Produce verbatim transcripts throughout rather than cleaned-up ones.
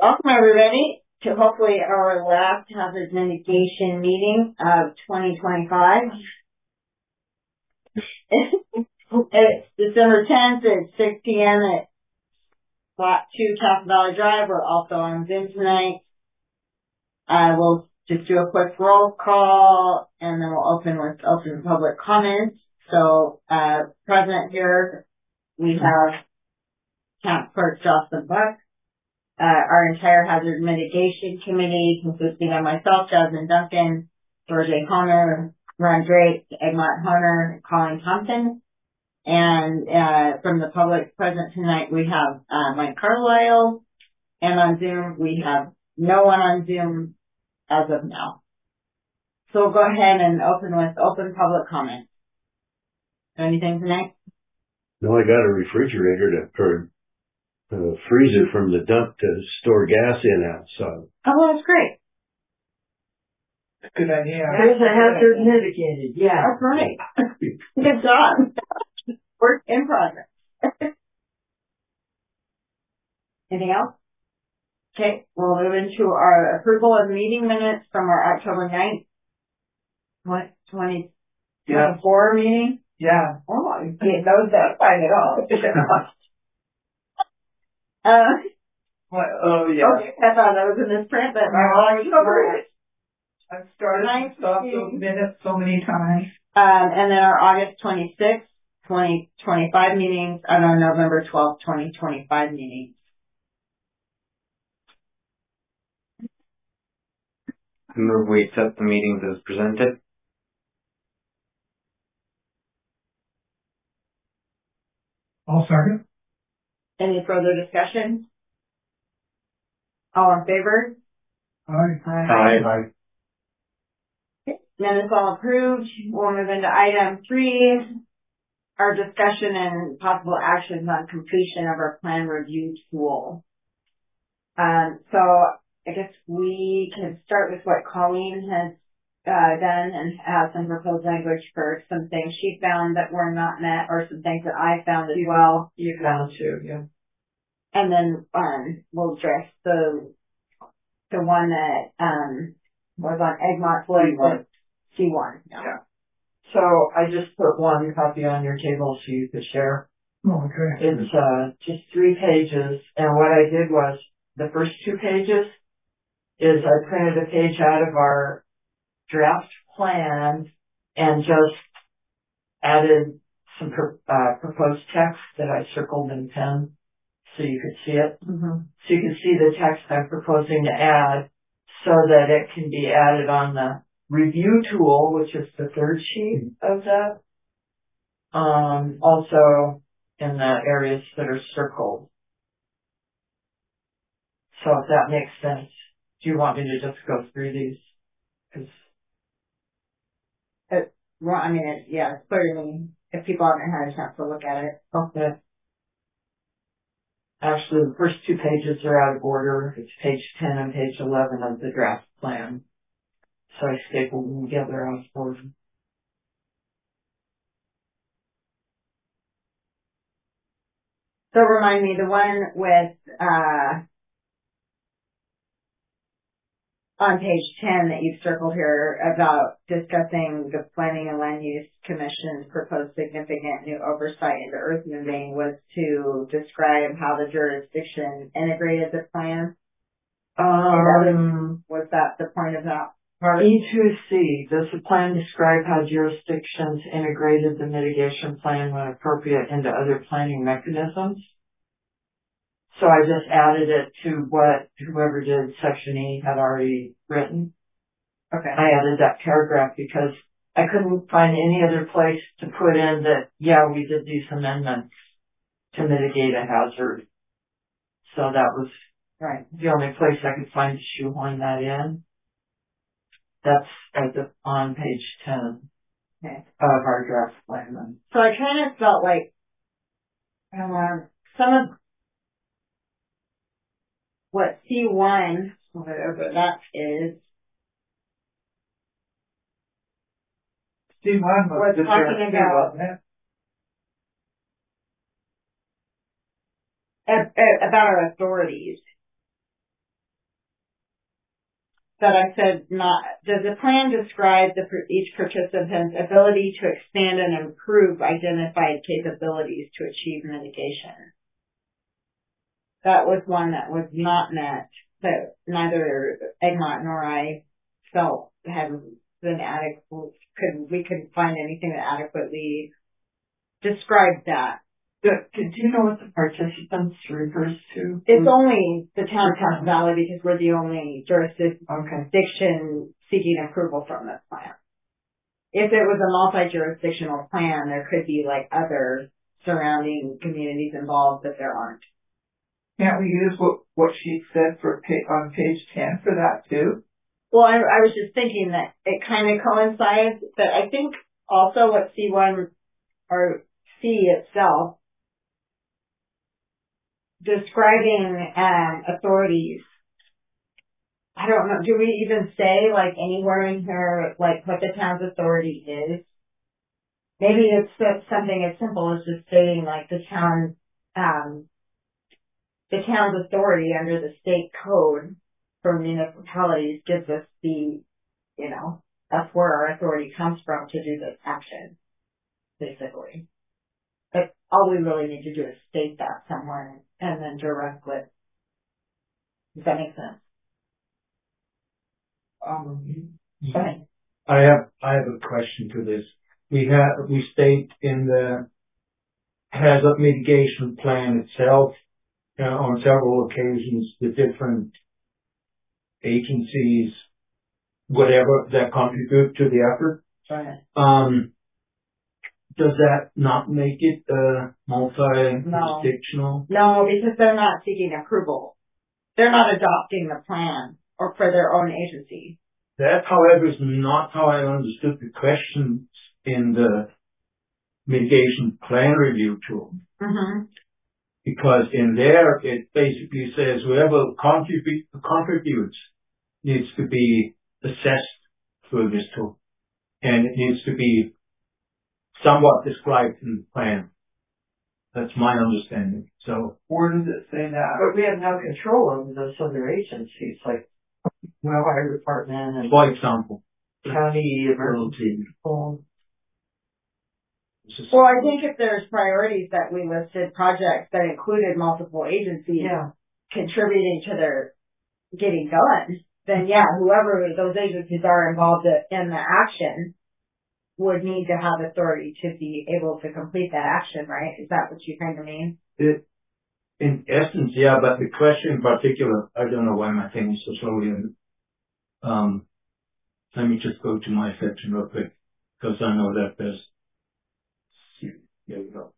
Welcome everybody to hopefully our last hazard mitigation meeting of twenty twenty-five. It's December tenth at six p m at Lot two Castle Valley Drive. We're also on Zoom tonight. Uh, we'll just do a quick roll call and then we'll open with open public comments. So, uh, present here we have Camp Clerk Jocelyn Buck. Uh, our entire hazard mitigation committee consisting of myself, Jasmine Duncan, George A. Hunter, Ron Drake, Egmont Hunter, Colin Thompson. And, uh, from the public present tonight, we have, uh, Mike Carlisle. And on Zoom, we have no one on Zoom as of now. So we'll go ahead and open with open public comment. Anything tonight? No, I got a refrigerator to, or a freezer from the dump to store gas in outside. Oh, well, that's great. Good idea. There's a hazard mitigated. Yeah. That's right. Good job. Work in progress. Anything else? Okay, we'll move into our approval of meeting minutes from our October ninth, what, twenty twenty-four yeah. meeting? Yeah. Oh, I didn't know that fine at all. uh, what? Oh, yeah. Okay, I thought that was in this print, but my no, oh, I've started to stop those minutes so many times. Um, and then our August twenty-sixth, twenty twenty-five meetings, and our November twelfth, twenty twenty-five meetings. I move we accept the meetings as presented. I'll second. Any further discussion? All in favor? Aye. Aye. Aye. Okay. Minutes all approved. We'll move into item three, our discussion and possible actions on completion of our plan review tool. Um, so I guess we can start with what Colleen has uh, done and has some proposed language for some things she found that were not met, or some things that I found as well. You found too, yeah. And then um, we'll address the the one that um, was on Egmont Floyd, C one. Yeah. yeah. So I just put one copy on your table so you could share. Oh, okay. It's uh, just three pages, and what I did was the first two pages is I printed a page out of our draft plan and just added some pro- uh, proposed text that I circled in pen so you could see it. Mm-hmm. So you can see the text I'm proposing to add so that it can be added on the review tool, which is the third sheet of that. Um, also in the areas that are circled. So if that makes sense. Do you want me to just go through these? Cause it, well, I mean, it, yeah, it's clearly, if people haven't had a chance to look at it. Okay. Actually, the first two pages are out of order. It's page ten and page eleven of the draft plan. So I stapled them together out of order. So remind me, the one with, uh, on page ten that you've circled here about discussing the Planning and Land Use Commission's proposed significant new oversight into earth moving was to describe how the jurisdiction integrated the plan. Um, was that the point of that part? E two C, does the plan describe how jurisdictions integrated the mitigation plan when appropriate into other planning mechanisms? So I just added it to what whoever did section E had already written. Okay. I added that paragraph because I couldn't find any other place to put in that, yeah, we did these amendments to mitigate a hazard. So that was right. the only place I could find to shoehorn that in. That's at the, on page ten okay. of our draft plan. So I kind of felt like um, some of what C one, whatever that is, C one was, was talking about, about our authorities. that I said not, does the plan describe the, each participant's ability to expand and improve identified capabilities to achieve mitigation? That was one that was not met, that neither Egmont nor I felt had been adequate, could, we couldn't find anything that adequately described that. Do, do you know what the participants refers to? It's only the town of Cass Valley because we're the only jurisdiction Okay. seeking approval from this plan. If it was a multi-jurisdictional plan, there could be like other surrounding communities involved, but there aren't. Can't we use what, what she said for pa- on page ten for that too? Well, I, I was just thinking that it kind of coincides, but I think also what C one or C itself describing um, authorities. I don't know. Do we even say like anywhere in here like what the town's authority is? Maybe it's just something as simple as just stating like the town, um, the town's authority under the state code for municipalities gives us the, you know, that's where our authority comes from to do this action, basically. But all we really need to do is state that somewhere and then direct it. Does that make sense? Um, Okay. I have I have a question to this. We have we state in the hazard mitigation plan itself uh, on several occasions the different agencies, whatever that contribute to the effort. Right. Um, does that not make it uh, multi-jurisdictional? No, because they're not seeking approval. They're not adopting the plan or for their own agency. That, however, is not how I understood the questions in the mitigation plan review tool. Mm-hmm. Because in there, it basically says whoever contribute, contributes needs to be assessed through this tool. And it needs to be somewhat described in the plan. That's my understanding. So, where does it say that? But we have no control over those other agencies, like well, fire department and for example, county emergency. Well, I think if there's priorities that we listed, projects that included multiple agencies Yeah. contributing to their getting done, then yeah, whoever those agencies are involved in the action would need to have authority to be able to complete that action, right? Is that what you kind of mean? it, in essence, yeah, but the question in particular, I don't know why my thing is so slowly. Um, let me just go to my section real quick, because I know that there's, here we go.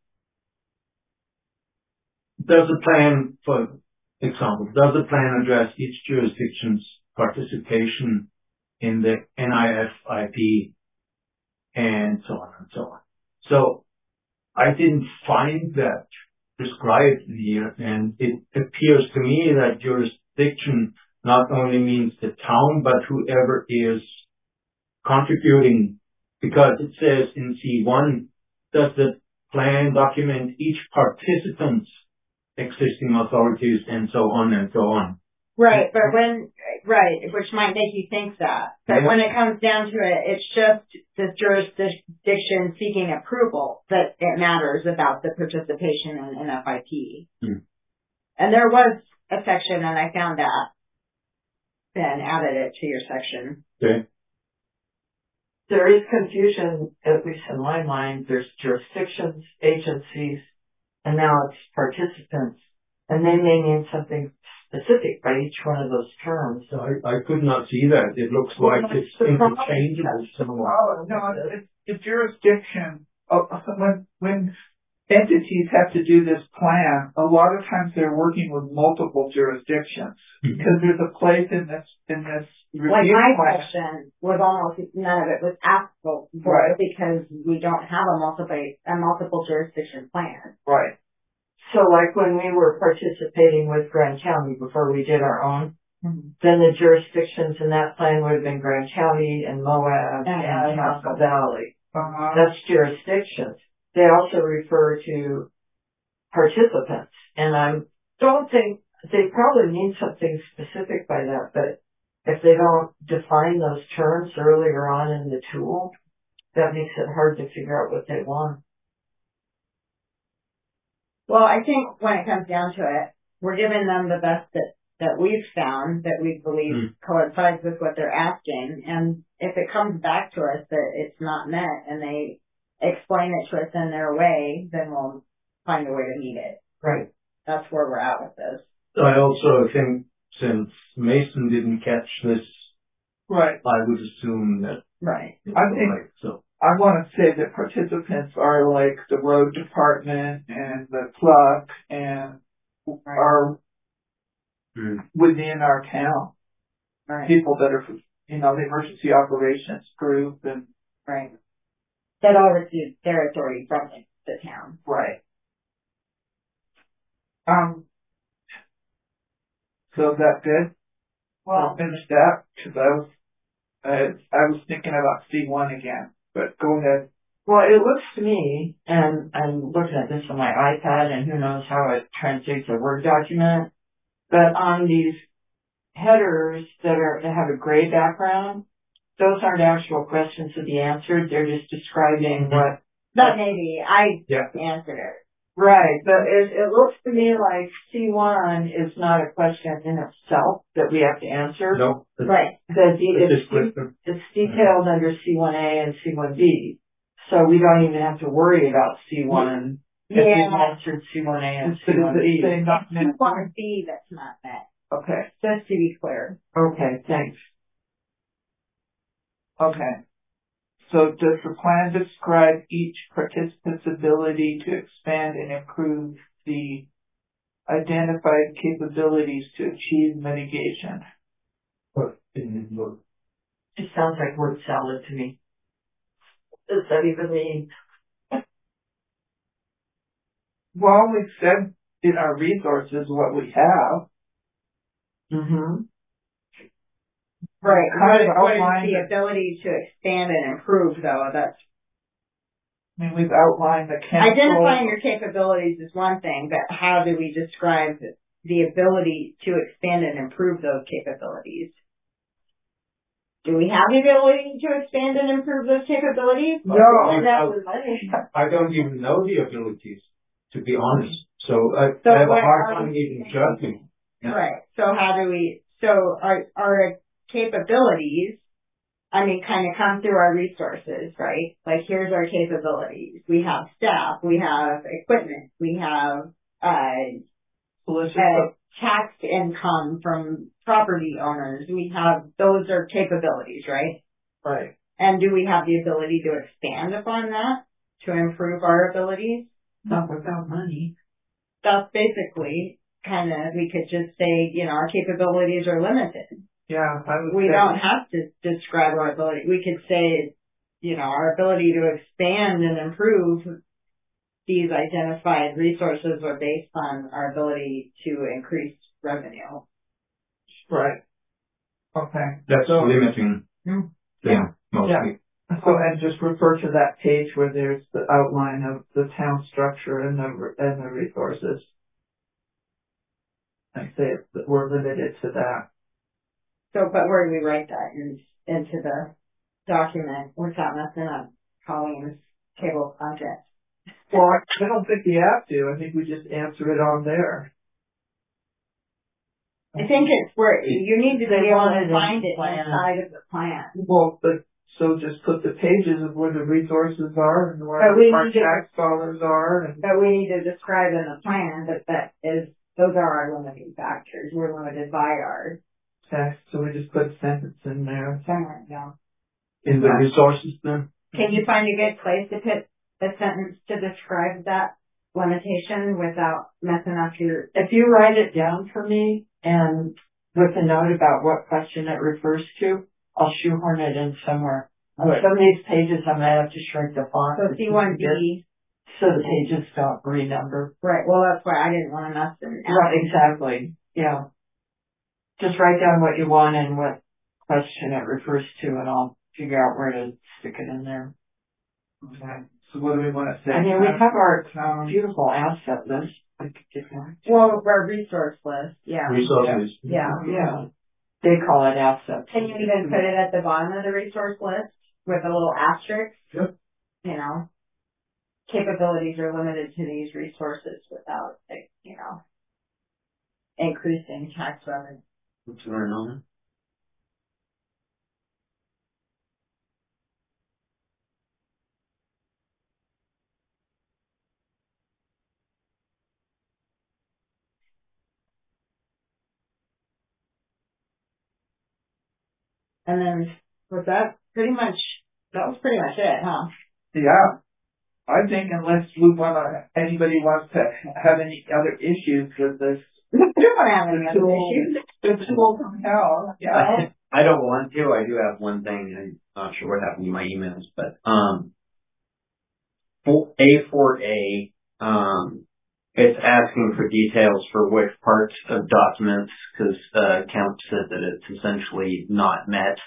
Does the plan, for example, does the plan address each jurisdiction's participation in the N I F I P and so on and so on? So I didn't find that described here, and it appears to me that jurisdiction not only means the town, but whoever is contributing, because it says in C one, does the plan document each participant's existing authorities and so on and so on. Right, but when, right, which might make you think that. But Yeah. when it comes down to it, it's just the jurisdiction seeking approval that it matters about the participation in N F I P. Hmm. And there was a section, and I found that and added it to your section. Okay. There is confusion, at least in my mind. There's jurisdictions, agencies, and now it's participants. And they may mean something specific by each one of those terms. So I, I could not see that. It looks Well, like that's it's the problem. interchangeable somewhat. Oh, no, it's the jurisdiction. Oh, when, when entities have to do this plan, a lot of times they're working with multiple jurisdictions. Mhm. Because there's a place in this, in this Like review my plan. question was almost, none of it was applicable for Right. it because we don't have a multiple, a multiple jurisdiction plan. Right. So like when we were participating with Grand County before we did our own, then the jurisdictions in that plan would have been Grand County and Moab Yeah, and yeah. Castle Valley. Uh-huh. That's jurisdictions. They also refer to participants. And I don't think, they probably mean something specific by that, but if they don't define those terms earlier on in the tool, that makes it hard to figure out what they want. Well, I think when it comes down to it, we're giving them the best that, that we've found, that we believe mm. coincides with what they're asking. And if it comes back to us that it's not met and they explain it to us in their way, then we'll find a way to meet it. Right. That's where we're at with this. I also think since Mason didn't catch this, right, I would assume that. Right. I think, right, so. I want to say that participants are like the road department and the clerk and right. are mm. within our town. Right. People that are, you know, the emergency operations group and. Right. That all receive their authority from the town. Right. Um, so is that good? Well, I'll finish that because I was, I, I was thinking about C one again, but go ahead. Well, it looks to me, and I'm looking at this on my iPad and who knows how it translates a Word document, but on these headers that are, that have a gray background, those aren't actual questions to be answered. They're just describing what. That maybe I yeah. answered it. Right, but it, it looks to me like C one is not a question in itself that we have to answer. No. Right. The, it's, it's, it's detailed mm-hmm. under C one A and C one B. So we don't even have to worry about C one yeah. if we've answered C one A and C one B. It's C one B that's not met. Okay. Just to be clear. Okay, thanks. Okay. So does the plan describe each participant's ability to expand and improve the identified capabilities to achieve mitigation? It sounds like word salad to me. What does that even mean? Well, we've said in our resources what we have. Mm-hmm. Right. What is, what is the ability to expand and improve, though? That's. I mean, we've outlined the chemical. Identifying your capabilities is one thing, but how do we describe the ability to expand and improve those capabilities? Do we have the ability to expand and improve those capabilities? No. I, I don't even know the abilities, to be honest. So I, so I have a hard time even judging. Yeah. Right. So how do we? So our our capabilities, I mean, kind of come through our resources, right? Like, here's our capabilities. We have staff, we have equipment, we have uh, uh tax income from property owners. We have, those are capabilities, right? Right. And do we have the ability to expand upon that, to improve our abilities? Not without money. That's basically kind of, we could just say, you know, our capabilities are limited. Yeah, I would we say don't have to describe our ability. We could say, you know, our ability to expand and improve these identified resources are based on our ability to increase revenue. Right. Okay. That's so, limiting mm, thing, yeah. mostly. Yeah. So, and just refer to that page where there's the outline of the town structure and the and the resources. I say that we're limited to that. So, but where do we write that in, into the document without messing up Colleen's table of contents? Well, I don't think we have to. I think we just answer it on there. I think it's where you need to be able to find it inside of the plan. Well, but so just put the pages of where the resources are and where our tax dollars are. And but we need to describe in the plan that that is, those are our limiting factors. We're limited by ours. Okay, so we just put a sentence in there. Somewhere, yeah. In the resources then? Can you find a good place to put a sentence to describe that limitation without messing up your... If you write it down for me and with a note about what question it refers to, I'll shoehorn it in somewhere. On some of these pages, I might have to shrink the font. So C one B. So the pages don't renumber. Right, well, that's why I didn't want to mess them up. Right, exactly. Yeah. Just write down what you want and what question it refers to, and I'll figure out where to stick it in there. Okay. So what do we want to say? I mean, we have our um, beautiful asset list. I could get that. Well, our resource list, yeah. Resources. Yeah, yeah. They call it assets. Can you even put it at the bottom of the resource list with a little asterisk? Yep. You know, capabilities are limited to these resources without, like, you know, increasing tax revenue. What's going on? And then was that pretty much, that was pretty much it, huh? Yeah. I think unless we wanna, anybody wants to have any other issues with this, We don't want to have any other tool, issues. the tool from hell, yeah. I don't want to. I do have one thing. I'm not sure what happened to my emails, but um, for A four A, um, it's asking for details for which parts of documents, because uh, Kemp said that it's essentially not met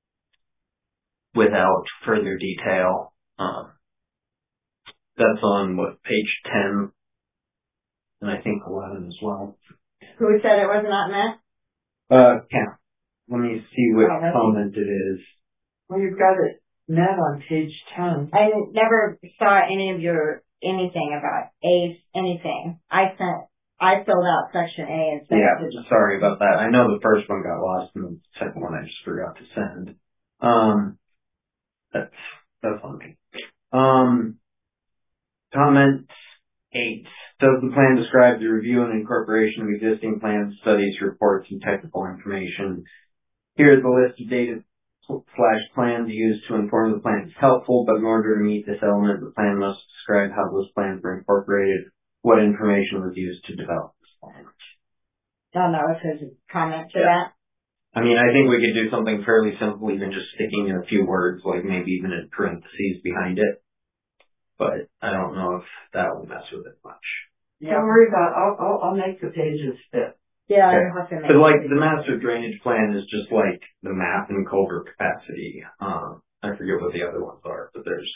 without further detail. Um, that's on what, page ten, and I think eleven as well. Who said it was not met? Uh, Kemp. Let me see what Oh, that's- comment it is. Well, you've got it net on page ten. I never saw any of your, anything about A, anything. I sent, I filled out section A and sent Yeah, it to sorry about that. I know the first one got lost and the second one I just forgot to send. Um, that's, that's on me. Um, comment eight. Does the plan describe the review and incorporation of existing plans, studies, reports, and technical information? Here is the list of data slash plans used to inform the plan. It's helpful, but in order to meet this element, the plan must describe how those plans were incorporated, what information was used to develop this plan. Don't know if there's a comment to Yeah. that. I mean, I think we could do something fairly simple, even just sticking in a few words, like maybe even in parentheses behind it. But I don't know if that will mess with it much. Don't worry about, I'll, I'll, I'll make the pages fit. Yeah, Okay. I have to make But like it. the master drainage plan is just like the map and culvert capacity. Um, I forget what the other ones are, but there's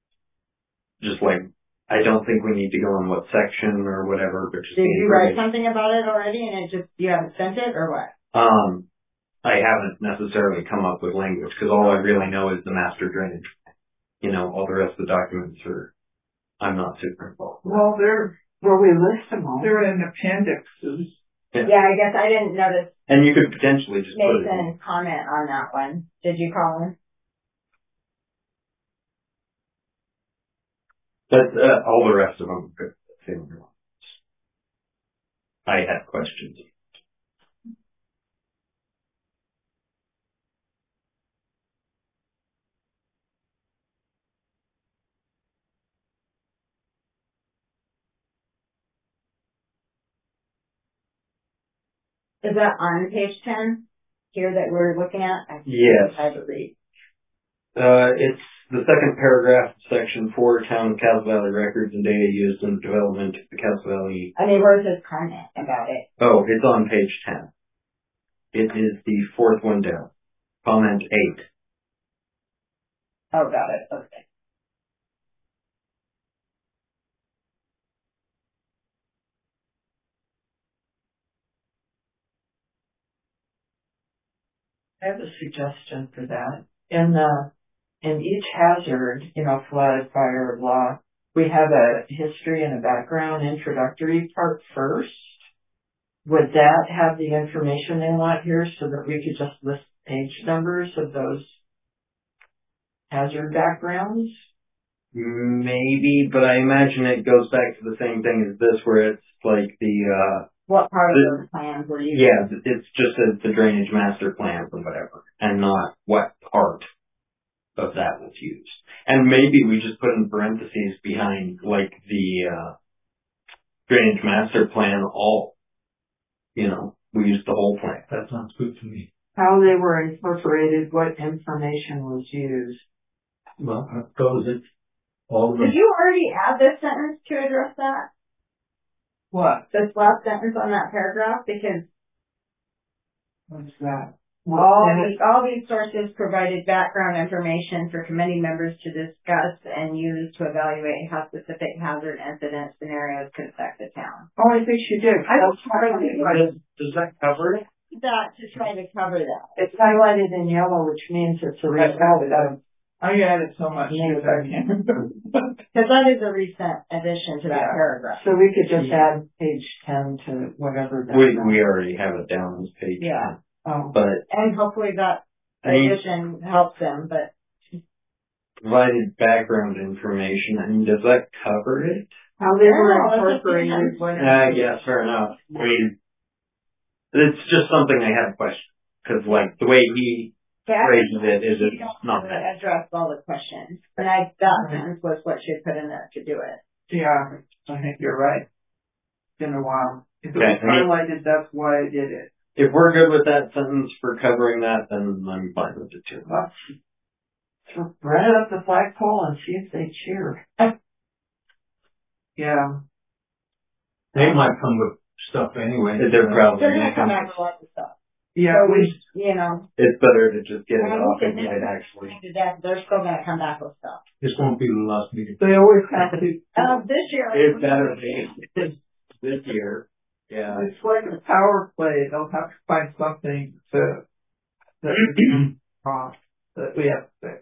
just like, I don't think we need to go in what section or whatever, but just Did the you write information. something about it already and it just, you haven't sent it or what? Um, I haven't necessarily come up with language because all I really know is the master drainage plan. You know, all the rest of the documents are, I'm not super involved. Well, they're, Well, we list them all. they're in appendixes. Yeah. Yeah, I guess I didn't notice And you could potentially just put it in. Nathan's comment on that one. Did you call him? But uh, all the rest of them could say what you want. I had questions. Is that on page ten here that we're looking at? I Yes. I believe. Uh, it's the second paragraph, section four, town of Cass Valley records and data used in the development of the Cass Valley. I mean, where's his comment about it? Oh, it's on page ten. It is the fourth one down. Comment eight. Oh, got it. Okay. I have a suggestion for that. In the, in each hazard, you know, flood, fire, blah, we have a history and a background introductory part first. Would that have the information they want here so that we could just list page numbers of those hazard backgrounds? Maybe, but I imagine it goes back to the same thing as this where it's like the, uh, What part The- of those plans were you? yeah, it's just a, the drainage master plan or whatever, and not what part of that was used. And maybe we just put in parentheses behind like the, uh, drainage master plan all, you know, we used the whole plan. That sounds good to me. How they were incorporated, what information was used. Well, that goes it. All the, Did you already add this sentence to address that? What? This last sentence on that paragraph? Because What's that? all these, all these sources provided background information for committee members to discuss and use to evaluate how specific hazard incident scenarios could affect the town. Oh, I think she did. I don't That's really- right. Does, does that cover it? that to try to cover that. It's highlighted in yellow, which means it's a result of. I added so much to it, I can't remember. Because that is a recent addition to that Yeah. paragraph. So we could just add page ten to whatever. that We, is. we already have it down as page. Yeah. Oh, But And hopefully that I mean, addition helps them, but provided background information, I mean, does that cover it? how they were Oh, that's incorporated. when- Uh, yes, fair enough. I mean, it's just something I had a question. Cause like the way he phrases it is it's not I that. addressed all the questions. And I, that sentence was what she had put in there to do it. Yeah, I think you're right. It's been a while. If it Okay, was I mean- highlighted, that's why I did it. If we're good with that sentence for covering that, then I'm fine with it too. Let's run it up the flagpole and see if they cheer. Yeah. They might come with stuff anyway. They're probably They're gonna gonna come come. back with lots of stuff. Yeah, So we, we, you know, It's better to just get it I off think and it get it makes actually. to death, they're still gonna come back with stuff. This won't be the last meeting. they always have to. Uh, this year. It better be this year. Yeah. It's like a power play. They'll have to find something to, that, uh, that we have to fix.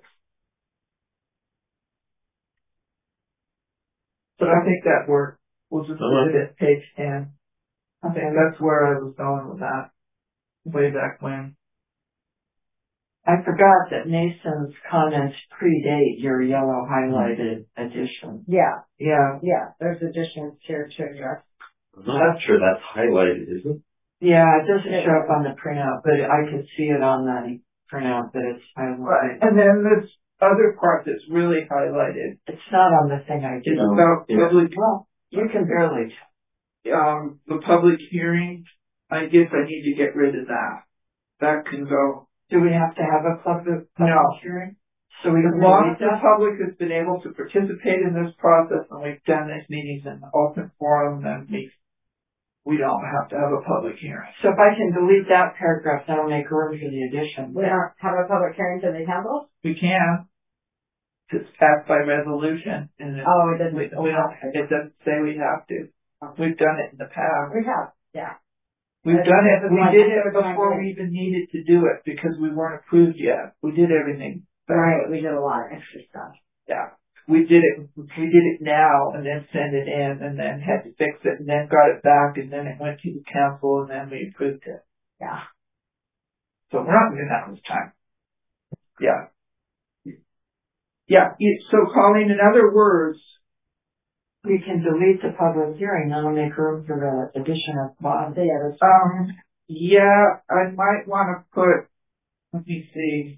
But I think that worked. We'll just Uh-huh. put it at page ten. I think that's where I was going with that. Way back when. I forgot that Mason's comments predate your yellow highlighted addition. Yeah, Yeah. yeah, there's additions here to address. I'm not sure that's highlighted, is it? Yeah, it doesn't show up on the printout, but I could see it on the printout that it's Right. highlighted. And then this other part that's really highlighted It's not on the thing I is did. No. about Yeah. public, Well, you can barely. um, the public hearing. I guess I need to get rid of that. That can go. Do we have to have a public, No. public hearing? So we As can long delete as the that? public has been able to participate in this process and we've done these meetings in the open forum, then we, we don't have to have a public hearing. So if I can delete that paragraph, that'll make room for the addition. We don't have a public hearing to the council? We can. It's passed by resolution and it, Oh, it doesn't. we, we don't, it doesn't say we have to. We've done it in the past. We have, yeah. We've I done think it, that's we what did I it think that's before what I we did. even needed to do it because we weren't approved yet. We did everything. Right, we did a lot of extra stuff. Yeah. We did it, we did it now and then sent it in and then had to fix it and then got it back and then it went to the council and then we approved it. Yeah. So we're not doing that this time. Yeah. Yeah, you- so Colleen, in other words, We can delete the public hearing, that'll make room for the addition of Bob. The others. um, yeah, I might want to put, let me see.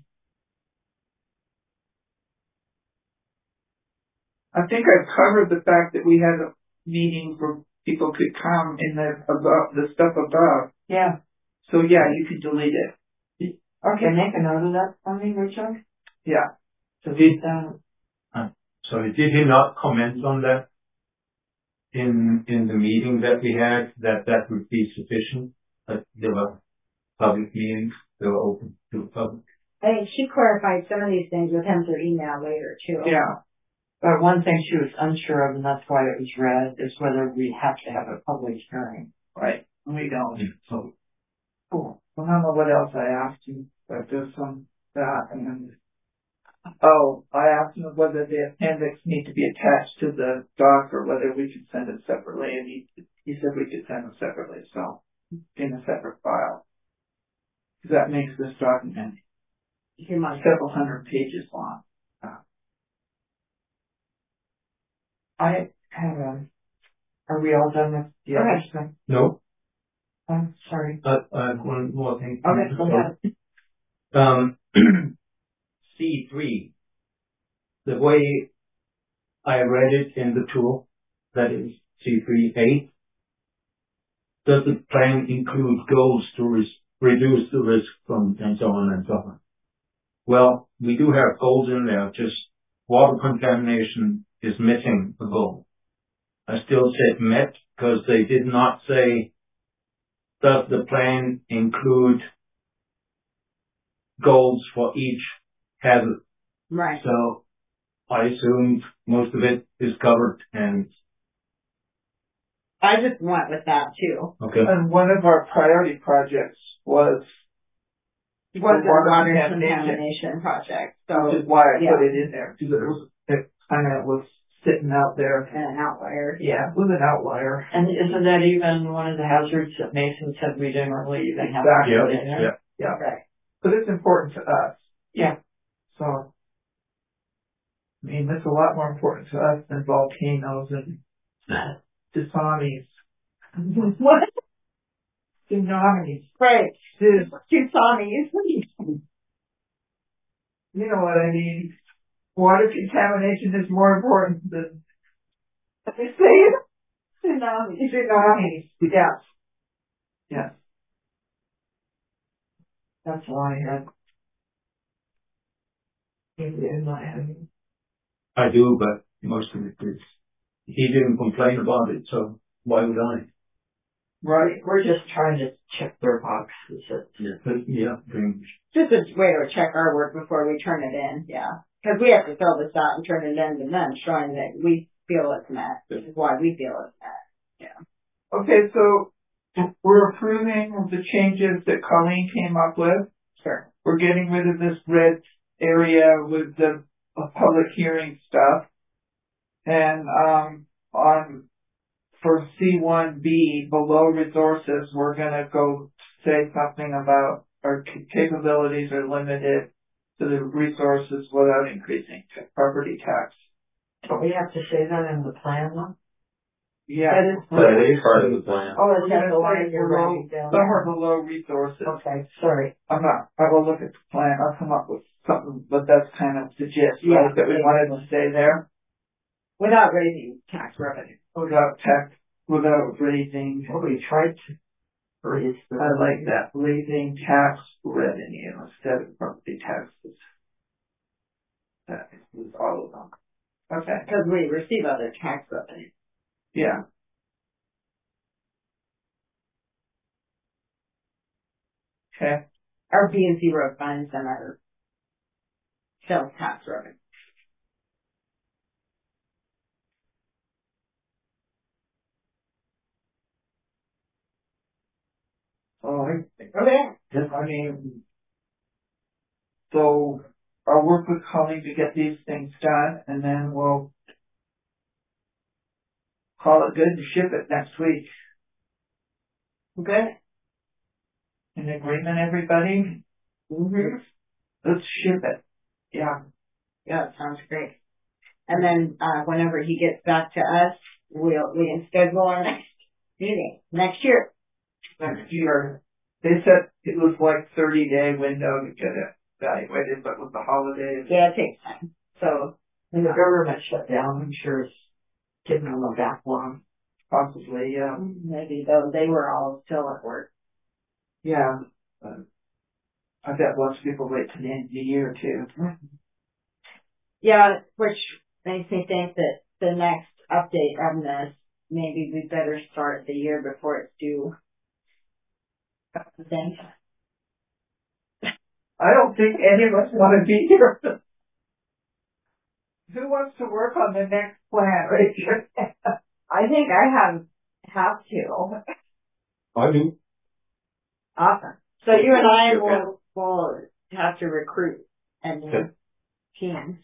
I think I've covered the fact that we had a meeting where people could come in the above, the stuff above. Yeah. So yeah, you can delete it. Okay, make a note of that for me, Richard. Yeah. Delete that. Sorry, did he not comment on that in, in the meeting that we had, that that would be sufficient? That there were public meetings, they were open to the public? I think she clarified some of these things with him through email later too. Yeah. But one thing she was unsure of, and that's why it was read, is whether we have to have a public hearing. Right. We don't. So, Cool. Well, I don't know what else I asked you, but there's some that and then. Oh, I asked him whether the appendix need to be attached to the doc or whether we could send it separately, and he he said we could send them separately, so in a separate file. Because that makes this document You might. several hundred pages long. I have a, are we all done with the Okay. other stuff? no, I'm sorry. uh, uh, one more thing. Okay, go ahead. Um, C three, the way I read it in the tool, that is C three A, does the plan include goals to res- reduce the risk from, and so on and so on? Well, we do have goals in there, just water contamination is missing a goal. I still said met because they did not say, does the plan include goals for each hazard? Right. So I assumed most of it is covered and I just went with that too. Okay. And one of our priority projects was It was a water water contamination. contamination project, which so is why I yeah. put it in there, because it was, it kind of was sitting out there. an outlier. Yeah, it was an outlier. And isn't that even one of the hazards that Mason said we didn't really even have Exactly. to put in there? Yeah. Yeah, Right. but it's important to us. Yeah. So, I mean, it's a lot more important to us than volcanoes and tsunamis. What? Tsunamis. Right. Dude, Two Sonnies. you know what I mean? Water contamination is more important than, let me say it, Tsunamis. tsunamis. Yes. Yes. That's all I had. In my head. I do, but most of it is, he didn't complain about it, so why would I? Right. We're just trying to check their boxes. Yeah. But, yeah, pretty much. Just a way to check our work before we turn it in, yeah. Because we have to fill this out and turn it in to them, showing that we feel it's met, which is why we feel it's met. Yeah. Okay, so we're approving of the changes that Colleen came up with. Sure. We're getting rid of this red area with the uh, public hearing stuff. And, um, on, for C one B, below resources, we're gonna go say something about our c- capabilities are limited to the resources without increasing t- property tax. Don't we have to say that in the plan though? Yeah. That is- That is part of the plan. Oh, We're is that gonna the line say you're below- writing down? Somewhere below resources. Okay, sorry. I'm not, I will look at the plan, I'll come up with something, but that's kind of the gist, Yeah. right, that we wanted to stay there Without raising tax revenue. without tax, without raising, Well, we tried to raise the. I like that, raising tax revenue instead of property taxes. That is all of them. Okay, Because we receive other tax revenue. yeah. Okay, Our B and C road funds and our sales tax revenue. all right. Okay. I mean, so I'll work with Colleen to get these things done, and then we'll call it good and ship it next week. Okay. In agreement, everybody? Mm-hmm. Let's ship it. Yeah. Yeah, sounds great. And then, uh, whenever he gets back to us, we'll, we can schedule our next meeting next year. Next year. They said it was like thirty day window to get it evaluated, but with the holidays. Yeah, it takes time. So, And the government shut down, I'm sure it's giving them a backlog. Possibly, yeah. maybe though they were all still at work. Yeah. But I bet lots of people wait till the end of the year too. Yeah, which makes me think that the next update on this, maybe we better start the year before it's due. I think. I don't think any of us want to be here. Who wants to work on the next plan? Raise your hand. I think I have, have to. I do. Awesome. So you and I Okay. will, will have to recruit and Okay. team.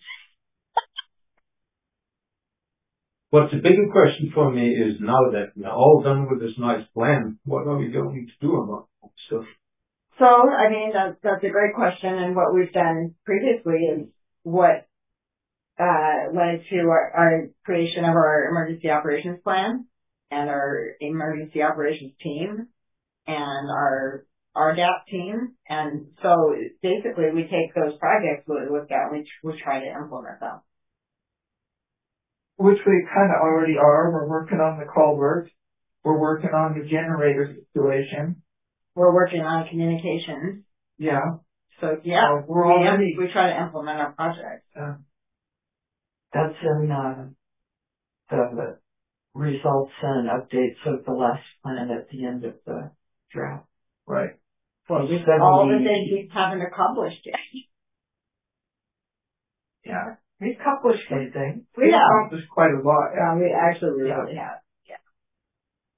What's the bigger question for me is now that we're all done with this nice plan, what are we going to do about stuff? So, I mean, that's, that's a great question. And what we've done previously is what, uh, led to our, our creation of our emergency operations plan and our emergency operations team and our R D A P team. And so basically we take those projects we look at, we, we try to implement them. Which we kind of already are. We're working on the culvert. We're working on the generator situation. We're working on communications. Yeah. So yeah, So we're we, already- we try to implement our projects. Uh, That's in, uh, the results and updates of the last plan at the end of the draft. right. Well, Just all the seventy- things we haven't accomplished yet. Yeah. We accomplished anything. We Yeah. accomplished quite a lot. Yeah, we actually Yeah. really have. Yeah.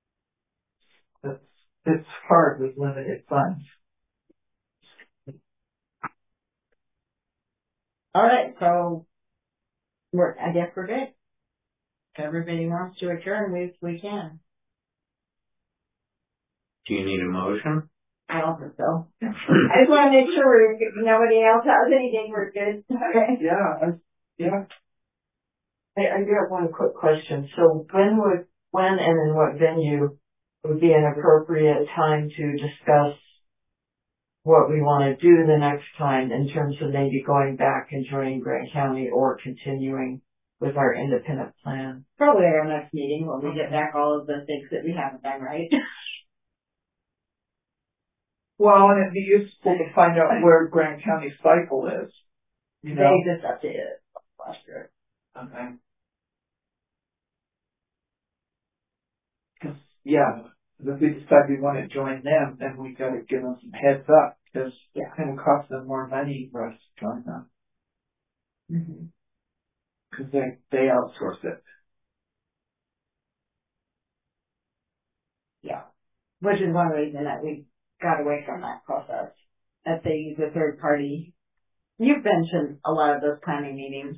it's hard with limited funds. All right, so we're, I guess we're good. If everybody wants to adjourn, we, we can. Do you need a motion? I don't think so. I just want to make sure we're, nobody else has anything, we're good. Okay. Yeah, I- yeah. I, I do have one quick question. So when would, when and in what venue would be an appropriate time to discuss what we want to do the next time in terms of maybe going back and joining Grant County or continuing with our independent plan? Probably at our next meeting when we get back all of the things that we haven't done right. Well, and it'd be useful to find out where Grant County cycle is. You know? They just updated it last year. Okay. Cause, yeah, if we decide we want to join them, then we gotta give them some heads up, because Yeah. it's gonna cost them more money for us to join them. Mm-hmm. Cause they, they outsource it. Yeah. Which is one reason that we got away from that process. That they use a third party. You've been to a lot of those planning meetings.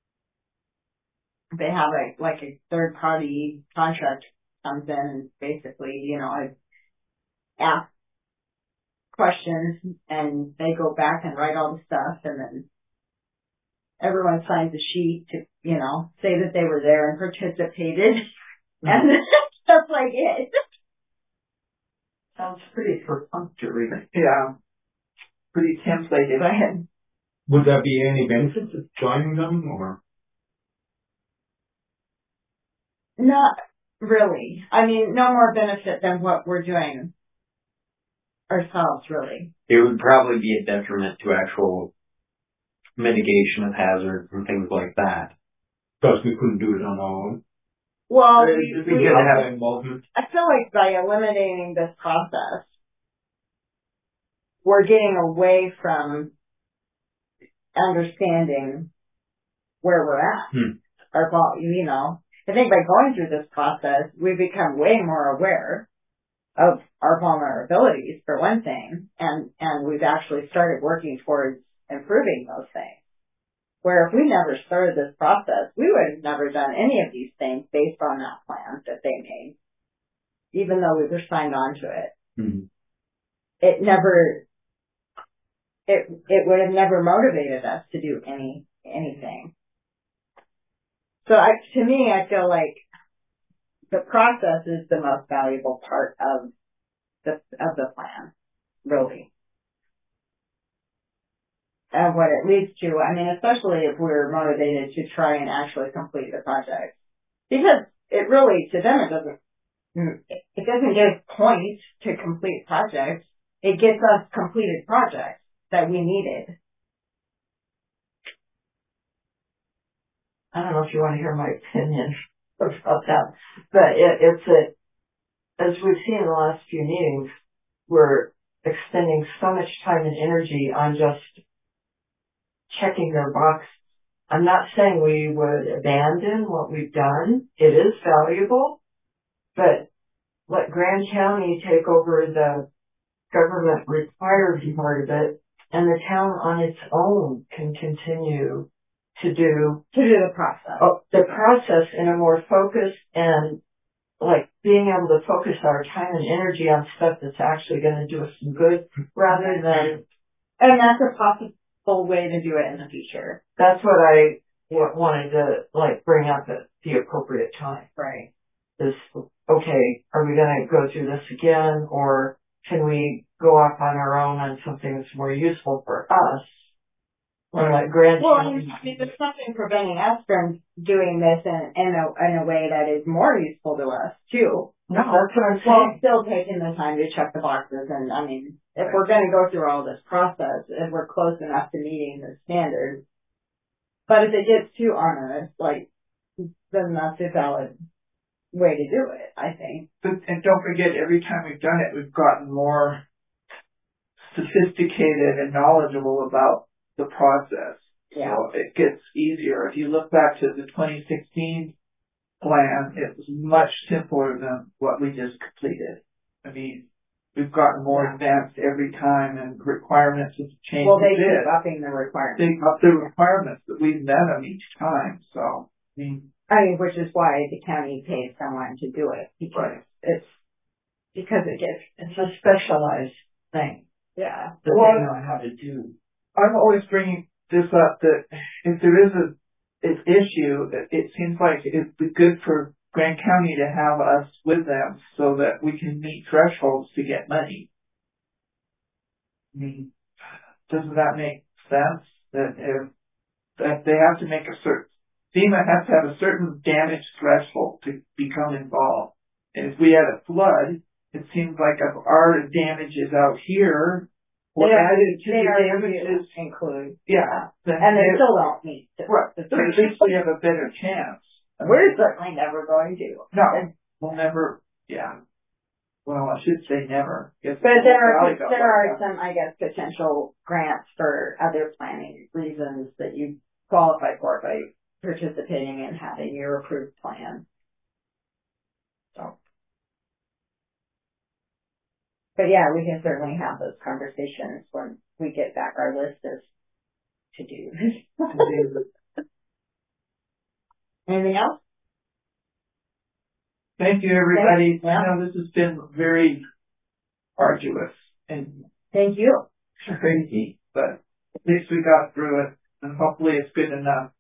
They have a, like a third party contract comes in and basically, you know, I ask questions and they go back and write all the stuff and then everyone signs a sheet to, you know, say that they were there and participated. Mm-hmm. And that's like it. Sounds pretty perfunctory. Yeah. Pretty templated. Go ahead. Would there be any benefits of joining them, or? Not really. I mean, no more benefit than what we're doing ourselves, really. It would probably be a detriment to actual mitigation of hazards and things like that. Because we couldn't do it on our own. Well, we, we, we, we did have involvement. I feel like by eliminating this process, we're getting away from understanding where we're at. Hmm. Our, you know, I think by going through this process, we become way more aware of our vulnerabilities, for one thing, and, and we've actually started working towards improving those things. Where if we never started this process, we would have never done any of these things based on that plan that they made, even though we were signed on to it. Mm-hmm. It never, it, it would have never motivated us to do any, anything. So I, to me, I feel like the process is the most valuable part of the, of the plan, really. And what it leads to, I mean, especially if we're motivated to try and actually complete the project. Because it really, to them, it doesn't, it doesn't give points to complete projects. It gets us completed projects that we needed. I don't know if you want to hear my opinion about that, but it, it's a, as we've seen in the last few meetings, we're expending so much time and energy on just checking their box. I'm not saying we would abandon what we've done. It is valuable, but let Grand County take over the government required part of it, and the town on its own can continue to do to do the process. Oh, the process in a more focused and like being able to focus our time and energy on stuff that's actually going to do us some good rather than. And that's a possible way to do it in the future. That's what I w- wanted to like bring up at the appropriate time. Right. Is, okay, are we going to go through this again, or can we go off on our own on something that's more useful for us? Or like Grand Well, I County. mean, there's something preventing us from doing this in, in, a, in a way that is more useful to us, too. No, that's what I'm Well, saying. still taking the time to check the boxes, and I mean, if we're going to go through all this process, if we're close enough to meeting the standards, but if it gets too onerous, like, then that's a valid way to do it, I think. But, and don't forget, every time we've done it, we've gotten more sophisticated and knowledgeable about the process. Yeah. So it gets easier. If you look back to the twenty sixteen plan, it was much simpler than what we just completed. I mean, we've gotten more advanced every time, and requirements have changed Well, a they bit. keep upping the requirements. They up the requirements, but we've met them each time, so, I mean, I mean, which is why the county pays someone to do it, because Right. it's, because it gets, It's a specialized thing yeah. that Well, they know how to do. I'm always bringing this up, that if there is a, an issue, it, it seems like it'd be good for Grand County to have us with them so that we can meet thresholds to get money. I mean, doesn't that make sense? That if, that they have to make a certain, FEMA has to have a certain damage threshold to become involved. And if we had a flood, it seems like if our damages out here were They are- added to they the are damages, include, yeah, then and they they- still don't meet. the- right, the but at least we have a better chance. I mean, We're certainly never going to. no, we'll never, yeah. Well, I should say never. Guess But there Valley are, got there like are that. some, I guess, potential grants for other planning reasons that you qualify for by participating in having your approved plan. So. But yeah, we can certainly have those conversations when we get back our list of to-dos. Anything else? Thank you, everybody. Yeah. I know this has been very arduous and Thank you. crazy, but at least we got through it, and hopefully it's good enough